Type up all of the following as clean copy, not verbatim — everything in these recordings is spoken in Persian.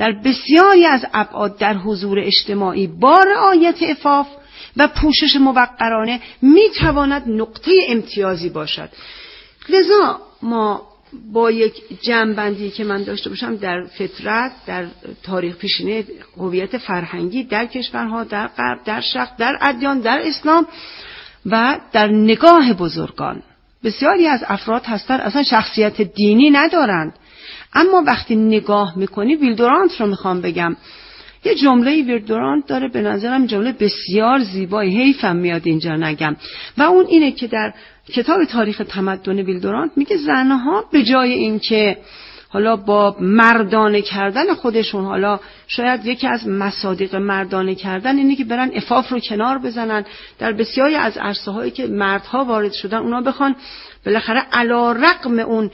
در بسیاری از ابعاد در حضور اجتماعی با رعایت عفاف و پوشش موقرانه میتواند نقطه امتیازی باشد. لذا ما با یک جمع‌بندی که من داشته باشم در فطرت، در تاریخ پیشینه هویت فرهنگی در کشورها، در غرب، در شرق، در ادیان، در اسلام و در نگاه بزرگان، بسیاری از افراد هستند اصلا شخصیت دینی ندارند، اما وقتی نگاه میکنی، ویلدورانت رو میخوام بگم، یه جمله ویلدورانت داره به نظرم جمله بسیار زیبایی، حیفم میاد اینجا نگم، و اون اینه که در کتاب تاریخ تمدن ویلدورانت میگه زنها به جای اینکه حالا با مردانه کردن خودشون، حالا شاید یکی از مصادیق مردانه کردن اینه که برن عفاف رو کنار بزنن، در بسیاری از عرصه هایی که مردها وارد شدن اونا بخوان بالاخره علی رغم اون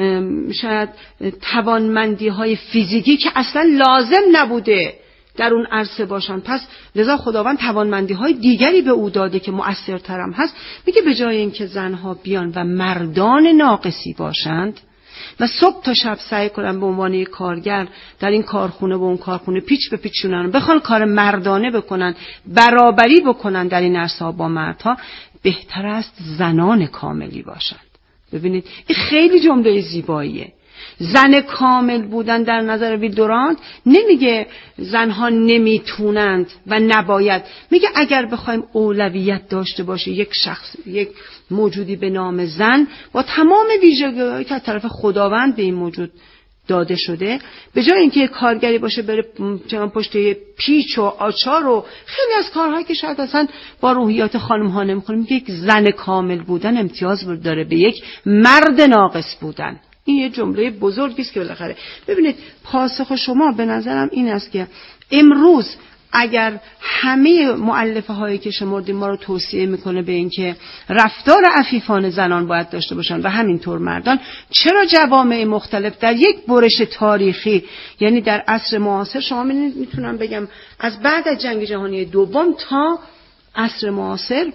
شاید توانمندی های فیزیکی که اصلا لازم نبوده در اون عرصه باشن، پس لذا خداوند توانمندی های دیگری به او داده که مؤثرترم هست. میگه به جای اینکه زنها بیان و مردان ناقصی باشند و صبح تا شب سعی کنن به عنوان یک کارگر در این کارخونه و اون کارخونه پیچ به پیچ شونن، بخوان کار مردانه بکنن، برابری بکنن در این عرصه با مردها، بهتر است زنان کاملی باشند. ببینید این خیلی جمله زیباییه. زن کامل بودن در نظر ویلدورانت نمیگه زنها نمیتونند و نباید، میگه اگر بخوایم اولویت داشته باشه یک شخص، یک موجودی به نام زن با تمام ویژگی‌هایی که از طرف خداوند به این موجود داده شده، به جای اینکه کارگری باشه بره پشت پیچ و آچار و خیلی از کارهایی که شاید اصلا با روحیات خانم‌ها نمی‌خونه، میگه یک زن کامل بودن امتیاز داره به یک مرد ناقص بودن. این یه جمله بزرگی است که بالاخره ببینید پاسخ شما به نظرم این است که امروز اگر همه مؤلفه هایی که شمردیم ما رو توصیه میکنه به این که رفتار عفیفانه زنان باید داشته باشن و همینطور مردان، چرا جوامع مختلف در یک برش تاریخی، یعنی در عصر معاصر، شما میتونم بگم از بعد از جنگ جهانی دوم تا عصر معاصر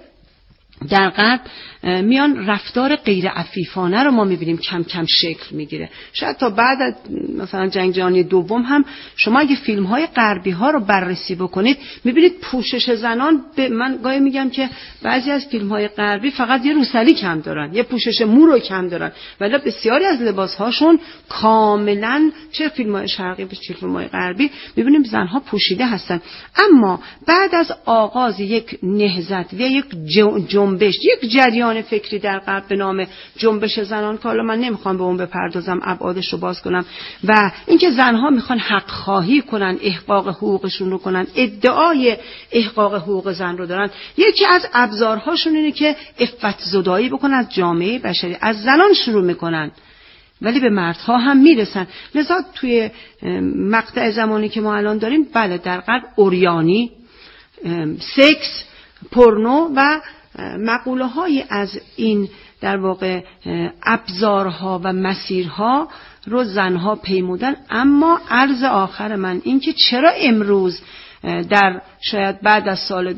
در غرب میان رفتار غیر عفیفانه رو ما میبینیم کم کم شکل میگیره. شاید تا بعد از مثلا جنگ جهانی دوم هم شما اگه فیلم های غربی ها رو بررسی بکنید میبینید پوشش زنان من گاهی میگم که بعضی از فیلم های غربی فقط یه روسری کم دارن، یه پوشش مو رو کم دارن، ولی بسیاری از لباس هاشون کاملا چه فیلم های شرقی چه فیلم های غربی میبینیم زنها پوشیده هستن. اما بعد از آغاز یک نهضت و یک جنبش، یک جریان فکری در غرب به نام جنبش زنان که حالا من نمیخوام به اون بپردازم، ابعادش رو باز کنم، و اینکه زنها میخوان حق خواهی کنن، احقاق حقوقشون رو کنن، ادعای احقاق حقوق زن رو دارن، یکی از ابزارهاشون اینه که عفت زدایی بکنن از جامعه بشری، از زنان شروع میکنن ولی به مردها هم میرسن. لذا توی مقطع زمانی که ما الان داریم، بله در غرب اوریانی، سکس، پورنو و مقوله های از این در واقع ابزارها و مسیرها رو زنها پیمودن. اما عرض آخر من این که چرا امروز در شاید بعد از سال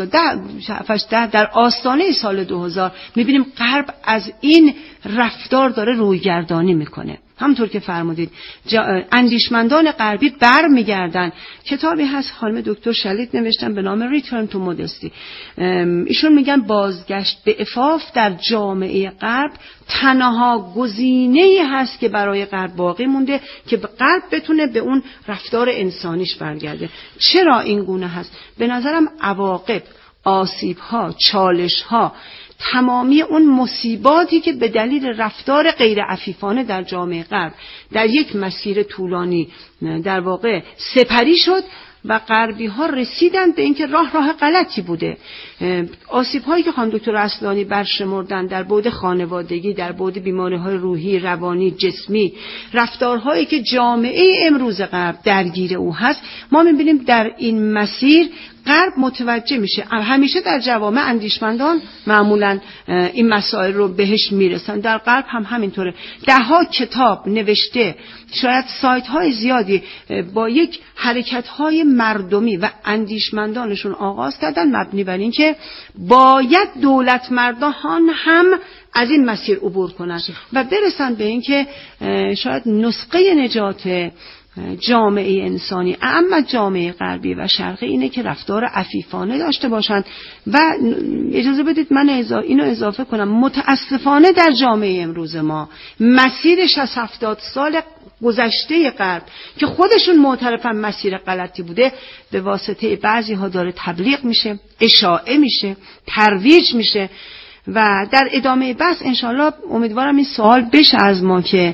2010 در آستانه سال 2000 میبینیم غرب از این رفتار داره رویگردانی میکنه. همونطور که فرمودید اندیشمندان غربی بر میگردن. کتابی هست خانم دکتر شلیت نوشتن به نام Return to Modesty. ایشون میگن بازگشت به عفاف در جامعه غرب تنها گزینه‌ای هست که برای غرب باقی مونده که غرب بتونه به اون رفتار انسانیش برگرده. چرا این گونه هست؟ به نظرم عواقب، آسیب‌ها، چالش‌ها، تمامی اون مصیباتی که به دلیل رفتار غیر عفیفانه در جامعه غرب در یک مسیر طولانی در واقع سپری شد و غربی ها رسیدن به اینکه راه غلطی بوده. آسیب هایی که خانم دکتر اصلانی برشمردن در بعد خانوادگی، در بعد بیماری های روحی، روانی، جسمی، رفتارهایی که جامعه امروز غرب درگیر او هست، ما میبینیم در این مسیر غرب متوجه میشه. همیشه در جوامع اندیشمندان معمولا این مسائل رو بهش میرسن، در غرب هم همینطوره. ده‌ها کتاب نوشته، شاید سایت های زیادی با یک حرکت های مردمی و اندیشمندانشون آغاز کردن مبنی بر این که باید دولت مردان هم از این مسیر عبور کنن و برسن به این که شاید نسخه نجات جامعه انسانی، اما جامعه غربی و شرقی، اینه که رفتار عفیفانه داشته باشند. و اجازه بدید من اینو اضافه کنم، متاسفانه در جامعه امروز ما مسیر 60-70 سال گذشته غرب که خودشون معترفن مسیر غلطی بوده، به واسطه بعضی ها داره تبلیغ میشه، اشاعه میشه، ترویج میشه. و در ادامه بحث انشالله امیدوارم این سوال بشه از ما که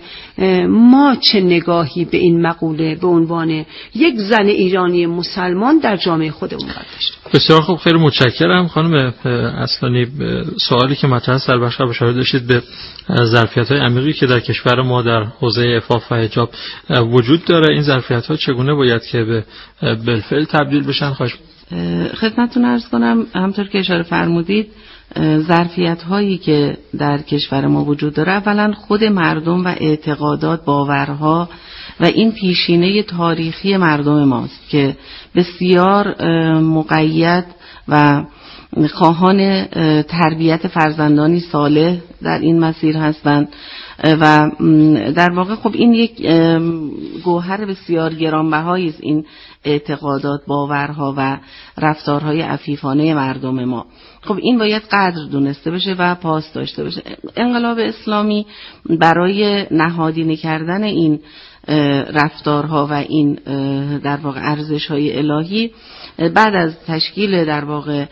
ما چه نگاهی به این مقوله به عنوان یک زن ایرانی مسلمان در جامعه خودمون باید داشته. بسیار خوب، خیلی متشکرم خانم اصلانی. سوالی که مطرح است در بخش اشاره داشتید به ظرفیت‌های عمیقی که در کشور ما در حوزه عفاف و حجاب وجود داره. این ظرفیت‌ها چگونه باید که به بالفعل تبدیل بشن؟ خواهش خدمتتون عرض کنم همونطور که اشاره فرمودید، ظرفیت هایی که در کشور ما وجود داره اولا خود مردم و اعتقادات، باورها و این پیشینه تاریخی مردم ماست که بسیار مقید و خواهان تربیت فرزندانی صالح در این مسیر هستند و در واقع خب این یک گوهر بسیار گرانبهایی است، این اعتقادات، باورها و رفتارهای عفیفانه مردم ما. خب این باید قدر دونسته بشه و پاس داشته بشه. انقلاب اسلامی برای نهادینه کردن این رفتارها و این در واقع ارزش‌های الهی بعد از تشکیل در واقع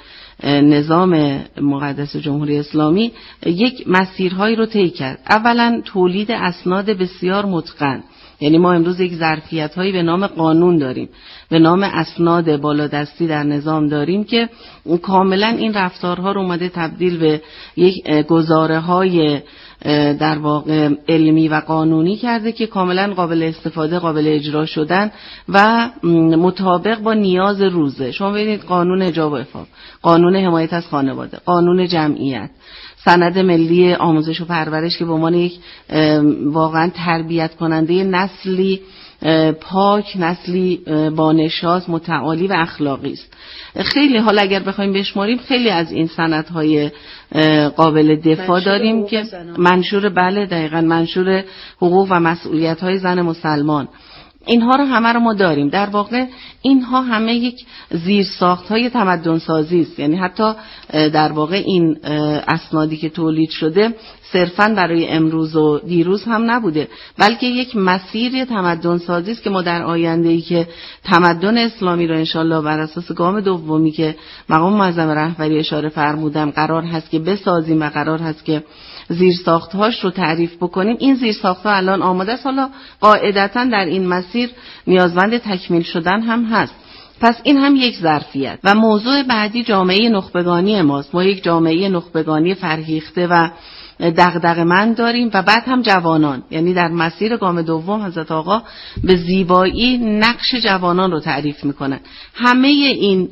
نظام مقدس جمهوری اسلامی یک مسیرهایی رو طی کرد. اولا تولید اسناد بسیار متقن، یعنی ما امروز یک ظرفیت‌هایی به نام قانون داریم، به نام اسناد بالادستی در نظام داریم که کاملا این رفتارها رو اومده تبدیل به یک گزاره‌های در واقع علمی و قانونی کرده که کاملا قابل استفاده، قابل اجرا شدن و مطابق با نیاز روزه. شما ببینید قانون حجاب و عفاف، قانون حمایت از خانواده، قانون جمعیت، سند ملی آموزش و پرورش که به عنوان یک واقعا تربیت کننده نسلی پاک، نسلی بانشاس، متعالی و اخلاقی است. خیلی حالا اگر بخوایم بشماریم خیلی از این سندهای قابل دفاع داریم که منشور، بله دقیقاً، منشور حقوق و مسئولیت‌های زن مسلمان. اینها رو همه رو ما داریم. در واقع اینها همه یک زیرساخت‌های تمدن سازی است. یعنی حتی در واقع این اسنادی که تولید شده صرفاً برای امروز و دیروز هم نبوده، بلکه یک مسیر تمدن سازی است که ما در آینده‌ای که تمدن اسلامی رو انشالله بر اساس گام دومی که مقام معظم رهبری اشاره فرمودم قرار هست که بسازیم و قرار هست که زیرساخت‌هاش رو تعریف بکنیم. این زیرساخت‌ها الان آماده است، حالا قاعدتاً در این مسیر نیازمند تکمیل شدن هم هست. پس این هم یک ظرفیت. و موضوع بعدی جامعه نخبگانی ماست. ما یک جامعه نخبگانی فرهیخته و دغدغه‌مند داریم و بعد هم جوانان، یعنی در مسیر گام دوم حضرت آقا به زیبایی نقش جوانان رو تعریف میکنن. همه این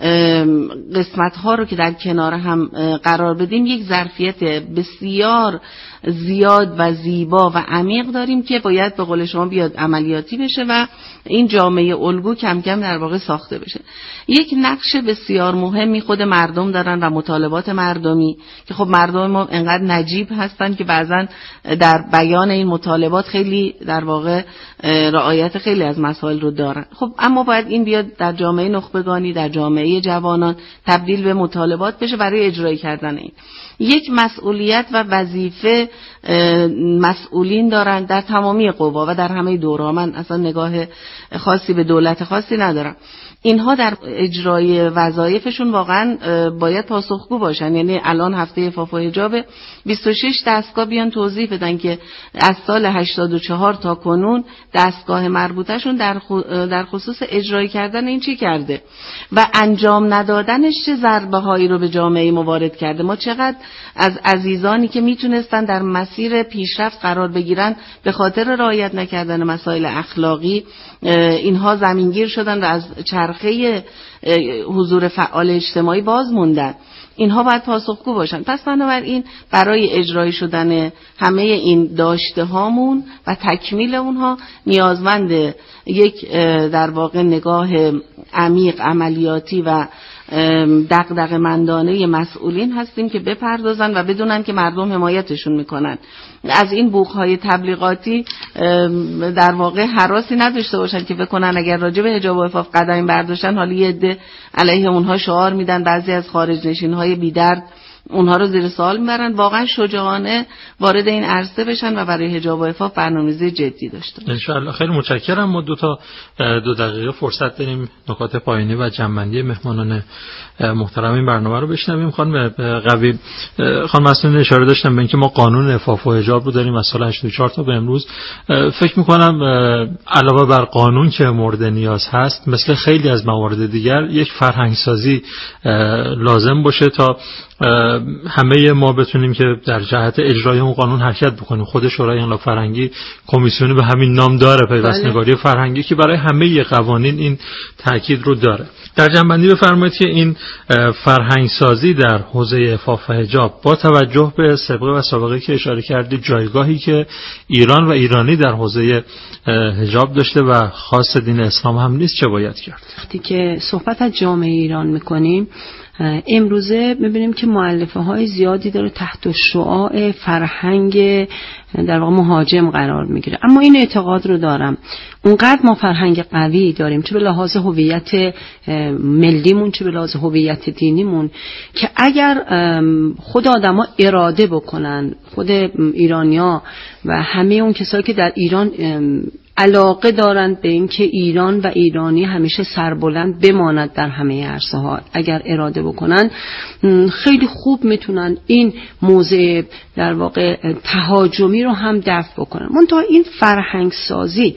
قسمت ها رو که در کنار هم قرار بدیم یک ظرفیت بسیار زیاد و زیبا و عمیق داریم که باید به قول شما بیاد عملیاتی بشه و این جامعه الگو کم کم در واقع ساخته بشه. یک نقش بسیار مهمی خود مردم دارن و مطالبات مردمی که خب مردم ما انقدر نجیب هستن که بعضن در بیان این مطالبات خیلی در واقع رعایت خیلی از مسائل رو دارن. خب اما باید این بیاد در جامعه نخبگانی، در جامعه جوانان تبدیل به مطالبات بشه برای اجرای کردن این. یک مسئولیت و وظیفه مسئولین دارن در تمامی قوا و در همه دورها. من اصلا نگاه خاصی به دولت خاصی ندارم. اینها در اجرای وظایفشون واقعا باید پاسخگو باشن. یعنی الان هفته عفاف و حجاب 26 دستگاه بیان توضیح بدن که از سال 84 تا کنون دستگاه مربوطهشون در خصوص اجرای کردن این چی کرده و انجام ندادنش چه ضربه هایی رو به جامعه ما وارد کرده. ما چقدر از عزیزانی که میتونستن در مسیر پیشرفت قرار بگیرن به خاطر رعایت نکردن مسائل اخلاقی اینها زمینگیر شدن و از چرخه حضور فعال اجتماعی باز موندن. اینها باید پاسخگو باشن. پس بنابراین برای اجرای شدن همه این داشته هامون و تکمیل اونها نیازمند یک در واقع نگاه عمیق، عملیاتی و دغدغه‌مندانه مسئولین هستیم که بپردازن و بدونن که مردم حمایتشون میکنن. از این بوق‌های تبلیغاتی در واقع هراسی نداشته باشن که بکنن اگر راجع به حجاب و عفاف قدمی برداشتن حالا یه عده علیه اونها شعار میدن، بعضی از خارج نشین‌های بی‌درد اونها رو زیر سوال میبرن. واقعا شجاعانه وارد این عرصه بشن و برای حجاب و عفاف برنامه‌ریزی جدی داشته باشن. ان شاءالله. خیلی متشکرم. ما 2 دقیقه فرصت داریم نکات پایانی و جمع‌بندی مهمانان محترم این برنامه رو بشنویم. خانم قوی، خانم مسئولین اشاره داشتن به اینکه ما قانون عفاف و حجاب رو داریم از سال 84 تا به امروز. فکر می‌کنم علاوه بر قانون که مورد نیاز هست، مثل خیلی از موارد دیگر یک فرهنگسازی لازم باشه تا همه ما بتونیم که در جهت اجرای اون قانون حرکت بکنیم. خود شورای انقلاب فرهنگی کمیسیونی به همین نام داره، پیوستنگاری فرهنگی، که برای همه قوانین این تاکید رو داره. در جنبندی بفرمایید که این فرهنگسازی در حوزه عفاف و حجاب با توجه به سابقه و سابقه که اشاره کردید، جایگاهی که ایران و ایرانی در حوزه حجاب داشته و خاص دین اسلام هم نیست، چه باید کرد؟ وقتی که صحبت از جامعه ایران میکنیم، امروزه می‌بینیم که مؤلفه‌های زیادی داره تحت شعاع فرهنگ در واقع مهاجم قرار میگیره. اما این اعتقاد رو دارم اونقدر ما فرهنگ قوی داریم، چه به لحاظ هویت ملیمون چه به لحاظ هویت دینیمون، که اگر خود آدما اراده بکنن، خود ایرانی‌ها و همه اون کسایی که در ایران علاقه دارند به اینکه ایران و ایرانی همیشه سربلند بماند در همه عرصه‌ها، اگر اراده بکنن خیلی خوب میتونن این موضع در واقع تهاجمی رو هم دفع بکنن. منتها این فرهنگ سازی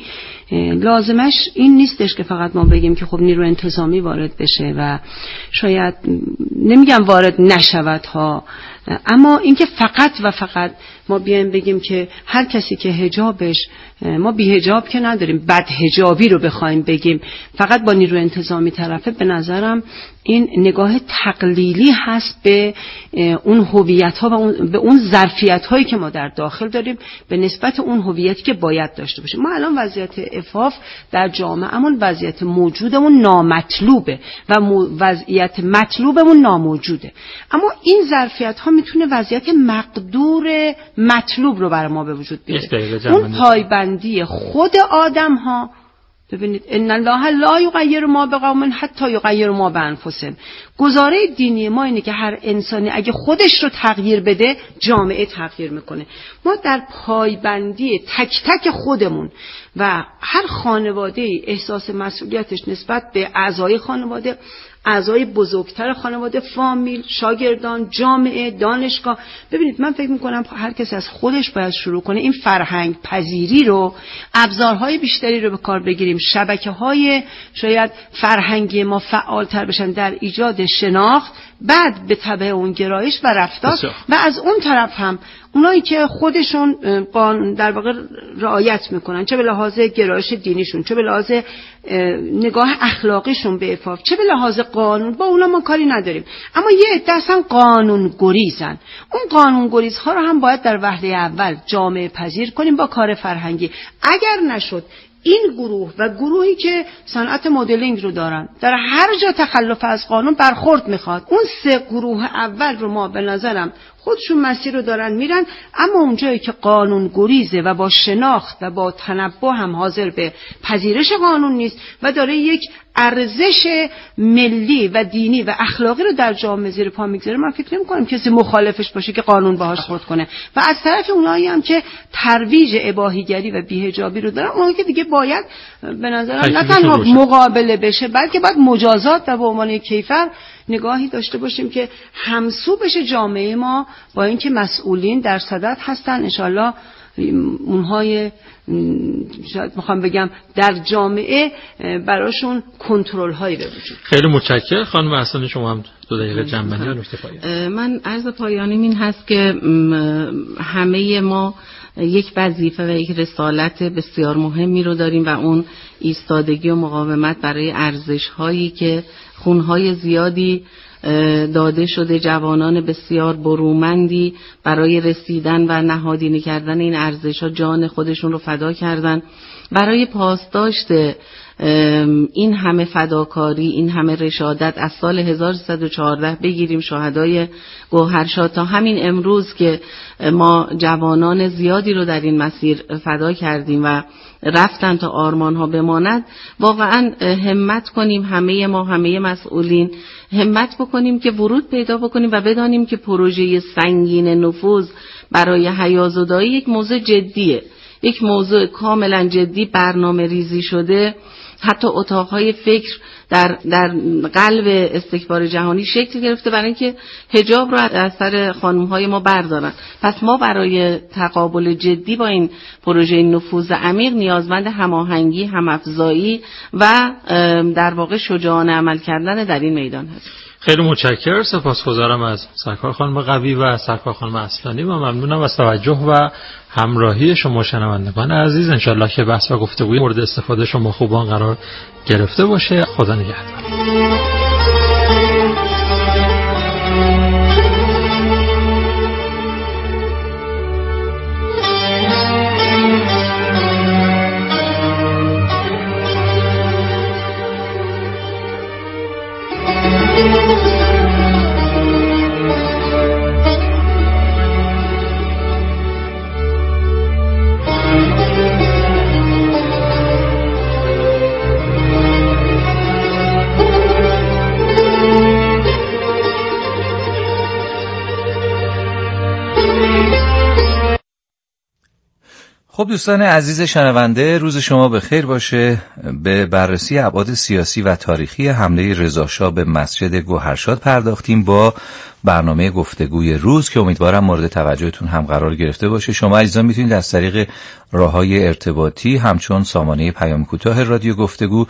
لازمش این نیستش که فقط ما بگیم که خب نیرو انتظامی وارد بشه و شاید نمیگم وارد نشود ها، اما اینکه فقط و فقط ما بیایم بگیم که هر کسی که حجابش، ما بی حجاب که نداریم، بد حجابی رو بخوایم بگیم فقط با نیرو انتظامی طرفه، به نظرم این نگاه تقلیلی هست به اون هویت ها و به اون ظرفیت هایی که ما در داخل داریم به نسبت اون هویتی که باید داشته باشیم. ما الان وضعیت عفاف در جامعهمون وضعیت موجودمون نامطلوبه و وضعیت مطلوبمون ناموجوده، اما این ظرفیت ها میتونه وضعیت مقدور مطلوب رو برای ما به وجود بیاره. اون پایبندی خود آدم ها، ببینید ان الله لا یغیر ما بقوم حتی یغیر ما بانفسهم. گزاره دینی ما اینه که هر انسانی اگه خودش رو تغییر بده جامعه تغییر میکنه. ما در پایبندی تک تک خودمون و هر خانواده احساس مسئولیتش نسبت به اعضای خانواده، اعضای بزرگتر خانواده، فامیل، شاگردان، جامعه، دانشگاه. ببینید من فکر میکنم هر کسی از خودش باید شروع کنه این فرهنگ پذیری رو، ابزارهای بیشتری رو به کار بگیریم، شبکه‌های شاید فرهنگی ما فعالتر بشن در ایجاد شناخت، بعد به تبع اون گرایش و رفتار، و از اون طرف هم اونایی که خودشون در واقع رعایت میکنن، چه به لحاظ گرایش دینیشون، چه به لحاظ نگاه اخلاقیشون به عفاف، چه به لحاظ قانون، با اونا ما کاری نداریم. اما یه عده اصلا قانون گریزن. اون قانون گریزها رو هم باید در وهله اول جامعه پذیر کنیم با کار فرهنگی. اگر نشد این گروه و گروهی که صنعت مدلینگ رو دارن در هر جا تخلف از قانون برخورد میخواد، اون 3 گروه اول رو ما به نظرم خودشون مسیر رو دارن میرن، اما اونجایی که قانون گریزه و با شناخت و با تنبه هم حاضر به پذیرش قانون نیست و داره یک ارزش ملی و دینی و اخلاقی رو در جامعه زیر پا میگذاره، من فکر نمی‌کنم کسی مخالفش باشه که قانون باهاش خورد کنه. و از طرف اونایی هم که ترویج اباحیگری و بی‌حجابی رو دارن، اونایی که دیگه باید به نظرم نه تنها مقابله بشه بلکه باید مجازات و به عنوان کیفر نگاهی داشته باشیم که همسو بشه جامعه ما با اینکه مسئولین در صدد هستن. انشالله اونهای شاید میخوام بگم در جامعه براشون کنترل هایی به وجود. خیلی متشکرم خانم احسان، شما هم 2 دقیقه جنبندی و نکته پایانی. من عرض پایانی این هست که همه ما یک وظیفه و یک رسالت بسیار مهمی رو داریم و اون ایستادگی و مقاومت برای ارزش هایی که خونهای زیادی داده شده، جوانان بسیار برومندی برای رسیدن و نهادینه کردن این ارزش‌ها جان خودشون رو فدا کردن. برای پاسداشت این همه فداکاری، این همه رشادت از سال 1314 بگیریم شهدای گوهرشاد تا همین امروز که ما جوانان زیادی رو در این مسیر فدا کردیم و رفتن تا آرمانها بماند، واقعا همت کنیم، همه مسئولین همت بکنیم که ورود پیدا بکنیم و بدانیم که پروژه سنگین نفوذ برای حیازدایی یک موضوع جدیه، یک موضوع کاملا جدی، برنامه ریزی شده. حتی اتاقهای فکر در قلب استکبار جهانی شکل گرفته برای اینکه حجاب رو از سر خانم‌های ما بردارن. پس ما برای تقابل جدی با این پروژه نفوذ عمیق نیازمند هماهنگی، هم‌افزایی و در واقع شجاعانه عمل کردن در این میدان هست. خیلی متشکرم، سپاسگزارم از سرکار خانم قوی و سرکار خانم اصلانی و ممنونم از توجه و همراهی شما شنوندگان عزیز. انشالله که بحث و گفتگوی مورد استفاده شما خوبان قرار گرفته باشه. خدا نگهدار. خب دوستان عزیز شنونده، روز شما بخیر باشه. به بررسی ابعاد سیاسی و تاریخی حمله رضاشاه به مسجد گوهرشاد پرداختیم با برنامه گفتگوی روز که امیدوارم مورد توجهتون هم قرار گرفته باشه. شما عزیزان میتونید از طریق راههای ارتباطی همچون سامانه پیام کوتاه رادیو گفتگو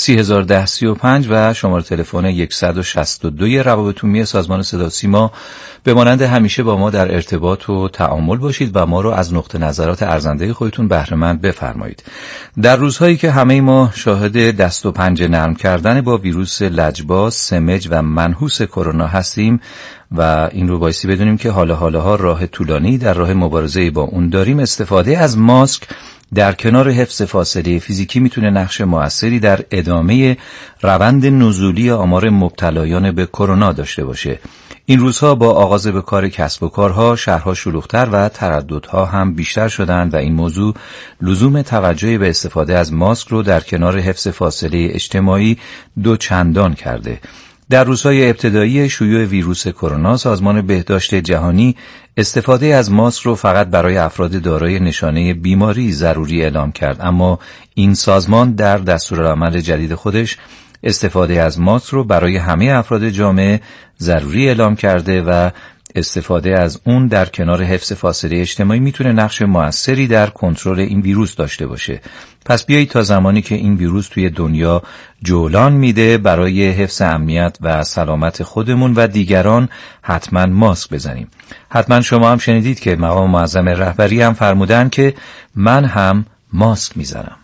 301035 و شماره تلفن 162 روابط عمومی سازمان صدا و سیما به مانند همیشه با ما در ارتباط و تعامل باشید و ما رو از نقطه نظرات ارزنده خودتون بهره مند بفرمایید. در روزهایی که همه ما شاهد دست و پنجه نرم کردن با ویروس لجباز، سمج و منحوس کرونا هستیم و این رو بایستی بدونیم که حالا راه طولانی در راه مبارزه با اون داریم، استفاده از ماسک در کنار حفظ فاصله فیزیکی میتونه نقش موثری در ادامه روند نزولی آمار مبتلایان به کرونا داشته باشه. این روزها با آغاز به کار کسب و کارها، شهرها شلوغ‌تر و ترددها هم بیشتر شدند و این موضوع لزوم توجه به استفاده از ماسک رو در کنار حفظ فاصله اجتماعی دوچندان کرده. در روزهای ابتدایی شیوع ویروس کرونا، سازمان بهداشت جهانی استفاده از ماسک رو فقط برای افراد دارای نشانه بیماری ضروری اعلام کرد، اما این سازمان در دستورالعمل جدید خودش استفاده از ماسک رو برای همه افراد جامعه ضروری اعلام کرده و استفاده از اون در کنار حفظ فاصله اجتماعی میتونه نقش موثری در کنترل این ویروس داشته باشه. پس بیایید تا زمانی که این ویروس توی دنیا جولان میده برای حفظ امنیت و سلامت خودمون و دیگران حتما ماسک بزنیم. حتما شما هم شنیدید که مقام معظم رهبری هم فرمودن که من هم ماسک میزنم.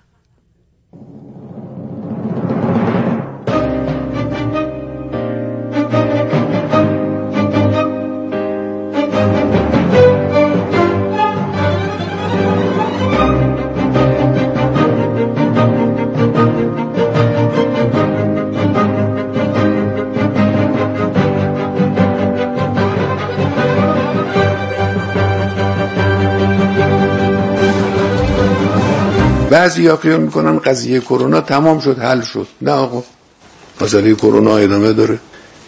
بعضی ها خیال میکنن قضیه کرونا تمام شد، حل شد. نه آقا، مسئله کرونا ادامه داره.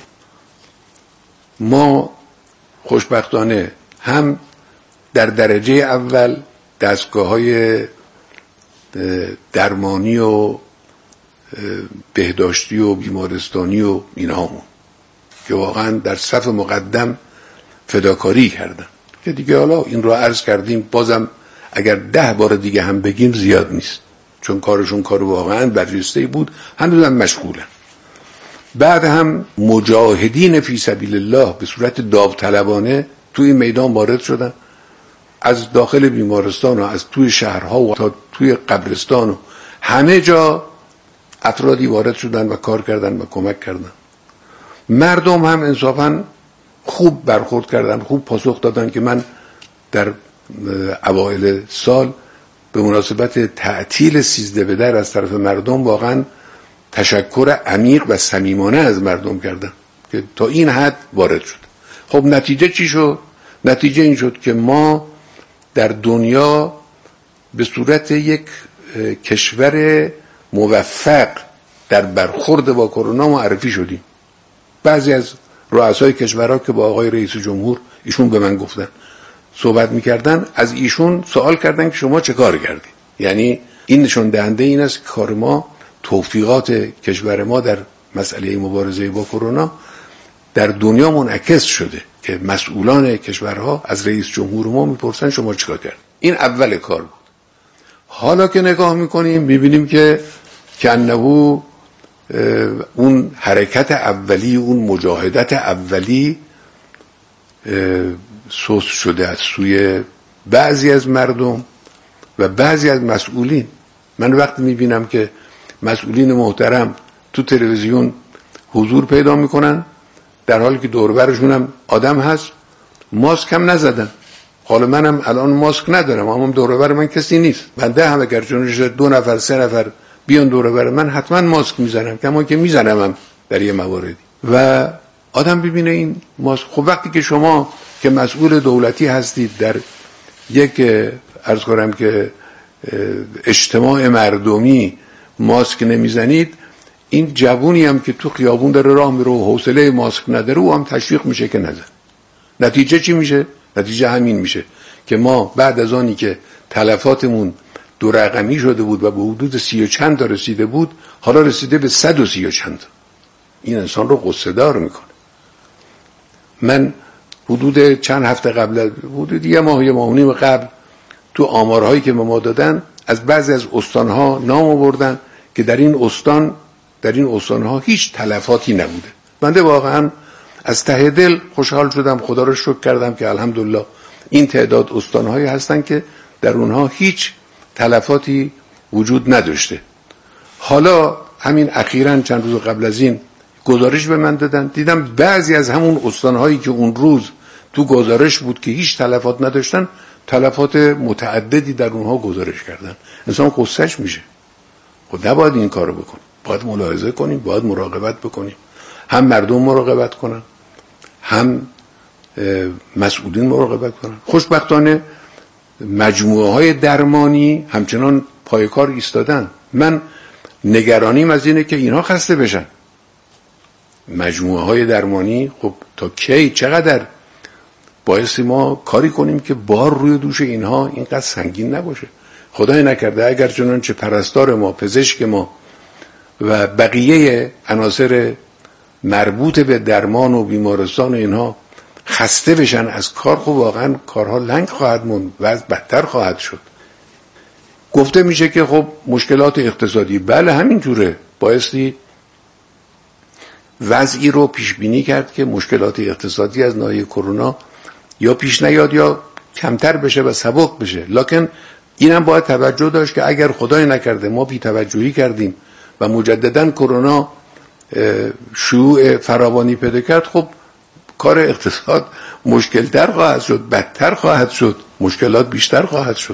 ما خوشبختانه هم در درجه اول دستگاه‌های درمانی و بهداشتی و بیمارستانی و اینهامون که واقعا در صف مقدم فداکاری کردن که دیگه حالا این رو عرض کردیم، بازم اگر 10 بار دیگه هم بگیم زیاد نیست، چون کارشون کار واقعا برجسته‌ای بود، هنوز هم مشغولن. بعد هم مجاهدین فی سبیل الله به صورت داوطلبانه توی این میدان وارد شدن، از داخل بیمارستان و از توی شهرها و تا توی قبرستان و همه جا افرادی وارد شدن و کار کردن و کمک کردن. مردم هم انصافا خوب برخورد کردن، خوب پاسخ دادن که من در اوایل سال به مناسبت تعطیل 13 بدر از طرف مردم واقعا تشکر عمیق و صمیمانه از مردم کردن که تا این حد وارد شد. خب نتیجه چی شد؟ نتیجه این شد که ما در دنیا به صورت یک کشور موفق در برخورد با کرونا معرفی شدیم. بعضی از رؤسای کشورها که با آقای رئیس جمهور ایشون به من گفتن صحبت میکردن، از ایشون سوال کردن که شما چه کار کردید. یعنی این نشون دهنده این است که کار ما، توفیقات کشور ما در مسئله مبارزه با کرونا در دنیا منعکس شده که مسئولان کشورها از رئیس جمهور ما میپرسن شما چیکار کردید. این اول کار بود. حالا که نگاه میکنیم میبینیم که کنه اون حرکت اولی، اون مجاهدت اولی سوس شده از سوی بعضی از مردم و بعضی از مسئولین. من وقتی میبینم که مسئولین محترم تو تلویزیون حضور پیدا میکنن در حالی که دور برشون هم آدم هست، ماسک هم نزدن. حالا منم الان ماسک ندارم اما دور بر من کسی نیست. بنده هم اگر جونش 2 نفر 3 نفر بیان دور بر من حتما ماسک میزنم، کما که میزنم هم در یه مواردی. و آدم ببینه این ماسک. خب وقتی که شما که مسئول دولتی هستید در یک عرض کنم که اجتماع مردمی ماسک نمیزنید، این جوونی هم که تو خیابون داره راه میره و حوصله ماسک نداره او هم تشویق میشه که نزن. نتیجه چی میشه؟ نتیجه همین میشه که ما بعد از آنی که تلفاتمون 2 رقمی شده بود و به حدود 30 و چند تا رسیده بود، حالا رسیده به 130 و چند. این انسان رو غصه دار میکنه. من حدود چند هفته قبل، حدود یه ماه و نیم قبل، تو آمارهایی که به ما دادن از بعضی از استانها نام آوردن که در این استانها هیچ تلفاتی نبوده. بنده واقعا از ته دل خوشحال شدم، خدا رو شکر کردم که الحمدلله این تعداد استانهایی هستن که در اونها هیچ تلفاتی وجود نداشته. حالا همین اخیراً چند روز قبل از این گزارش به من دادن، دیدم بعضی از همون استانهایی که اون روز تو گزارش بود که هیچ تلفات نداشتن، تلفات متعددی در اونها گزارش کردن. انسان قصهش میشه. خب نباید این کارو بکنیم، باید ملاحظه کنیم، باید مراقبت بکنیم. هم مردم مراقبت کنن، هم مسئولین مراقبت کنن. خوشبختانه مجموعه های درمانی همچنان پای کار ایستادن. من نگرانیم از اینه که اینها خسته بشن. مجموعه های درمانی خب تا کی، چقدر باعث ما کاری کنیم که بار روی دوش اینها اینقدر سنگین نباشه. خدای نکرده اگر چنانچه پرستار ما، پزشک ما و بقیه عناصر مربوط به درمان و بیمارستان و اینها خسته بشن از کار، خب واقعا کارها لنگ خواهد موند و از بدتر خواهد شد. گفته میشه که خب مشکلات اقتصادی، بله همینجوره، بایستی وضعی رو پیش بینی کرد که مشکلات اقتصادی از ناحیه کرونا یا پیش نیاد یا کمتر بشه و سبک بشه. لکن اینم باید توجه داشت که اگر خدای نکرده ما بی توجهی کردیم و مجددا کرونا شیوع فراوانی پیدا کرد، خب کار اقتصاد مشکلتر خواهد شد، بدتر خواهد شد، مشکلات بیشتر خواهد شد.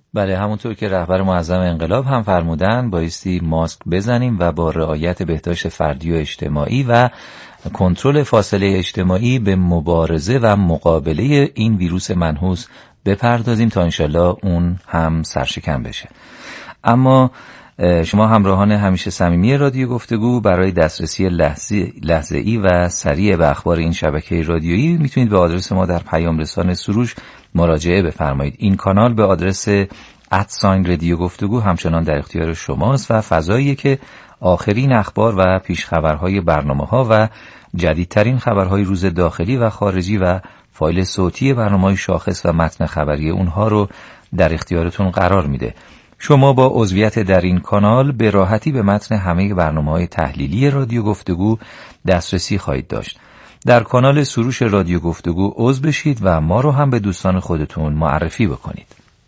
بله، همونطور که رهبر معظم انقلاب هم فرمودن بایستی ماسک بزنیم و با رعایت بهداشت فردی و اجتماعی و کنترل فاصله اجتماعی به مبارزه و مقابله این ویروس منحوس بپردازیم تا انشالله اون هم سرشکن بشه. اما شما همراهان همیشه صمیمی رادیو گفتگو برای دسترسی لحظه‌ای و سریع به اخبار این شبکه رادیویی میتونید به آدرس ما در پیام رسان سروش مراجعه بفرمایید. این کانال به آدرس @رادیو گفتگو همچنان در اختیار شماست و فضاییه که آخرین اخبار و پیشخبرهای برنامه‌ها و جدیدترین خبرهای روز داخلی و خارجی و فایل صوتی برنامه‌های شاخص و متن خبری اونها رو در اختیارتون قرار میده. شما با عضویت در این کانال به راحتی به متن همه برنامه‌های تحلیلی رادیو گفتگو دسترسی خواهید داشت. در کانال سروش رادیو گفتگو عضو بشید و ما رو هم به دوستان خودتون معرفی بکنید.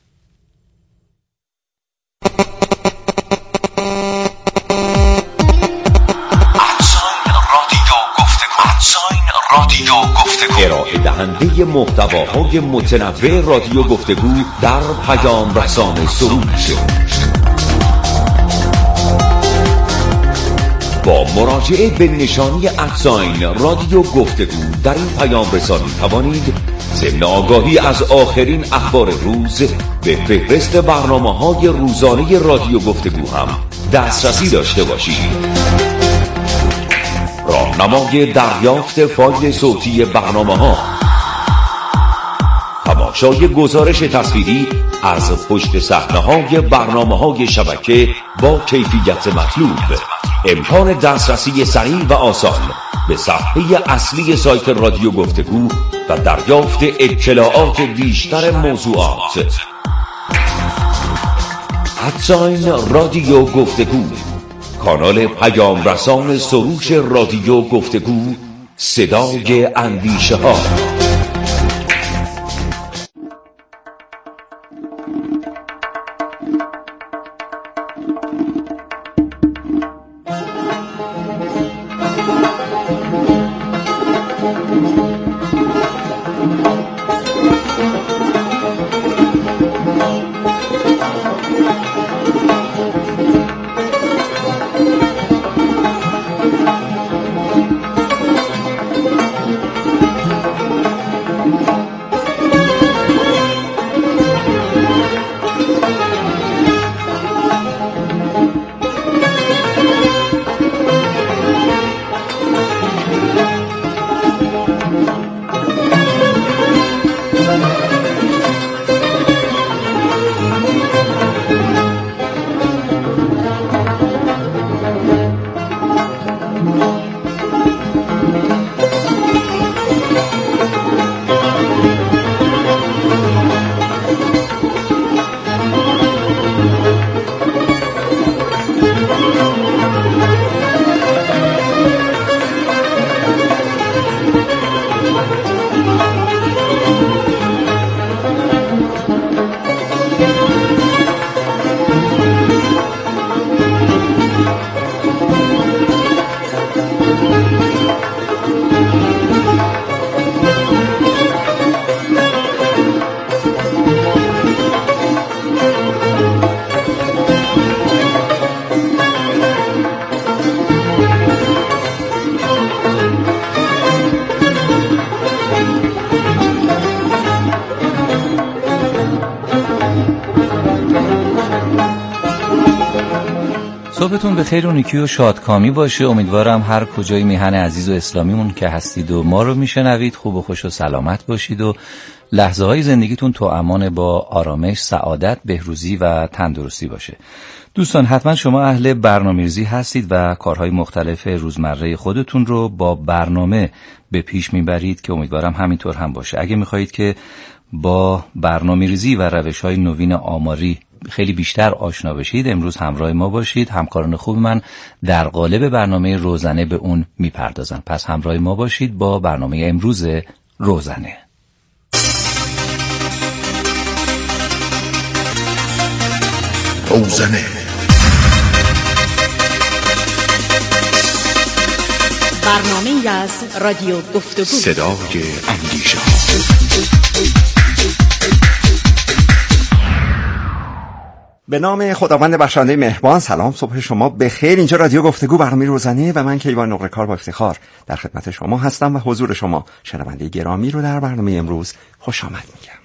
رادیو گفتگو ارائه دهنده محتواهای متنوع رادیو گفتگو در پیام رسان سروش. با مراجعه به نشانی رادیو گفتگو در این پیام رسانی توانید ضمن آگاهی از آخرین اخبار روز به فهرست برنامه‌های روزانه رادیو گفتگو هم دسترسی داشته باشید. راهنمای دریافت فایل صوتی برنامه‌ها، تماشای گزارش تصویری از پشت صحنه‌های برنامه‌های شبکه با کیفیت مطلوب، امکان دسترسی سریع و آسان به صفحه اصلی سایت رادیو گفتگو و دریافت اطلاعات بیشتر موضوعات. رادیو گفتگو، کانال پیام رسان سروش رادیو گفتگو، صدای اندیشه ها. صبحتون به خیر و نیکی و شادکامی باشه. امیدوارم هر کجای میهن عزیز و اسلامیمون که هستید و ما رو میشنوید خوب و خوش و سلامت باشید و لحظه های زندگیتون تو امان با آرامش، سعادت، بهروزی و تندرستی باشه. دوستان حتما شما اهل برنامه‌ریزی هستید و کارهای مختلف روزمره خودتون رو با برنامه به پیش میبرید که امیدوارم همینطور هم باشه. اگه میخواهید که با برنامه‌ریزی و روش‌های نوین آماری خیلی بیشتر آشنا بشید، امروز همراه ما باشید. همکاران خوب من در قالب برنامه روزانه به اون میپردازن. پس همراه ما باشید با برنامه امروز روزانه. برنامه از رادیو گفتگو، صدای اندیشه. به نام خداوند بخشنده مهربان. سلام، صبح شما بخیر. اینجا رادیو گفتگو، برنامه روزانه و من کیوان نقره‌کار با افتخار در خدمت شما هستم و حضور شما شنونده گرامی رو در برنامه امروز خوش آمد میگم.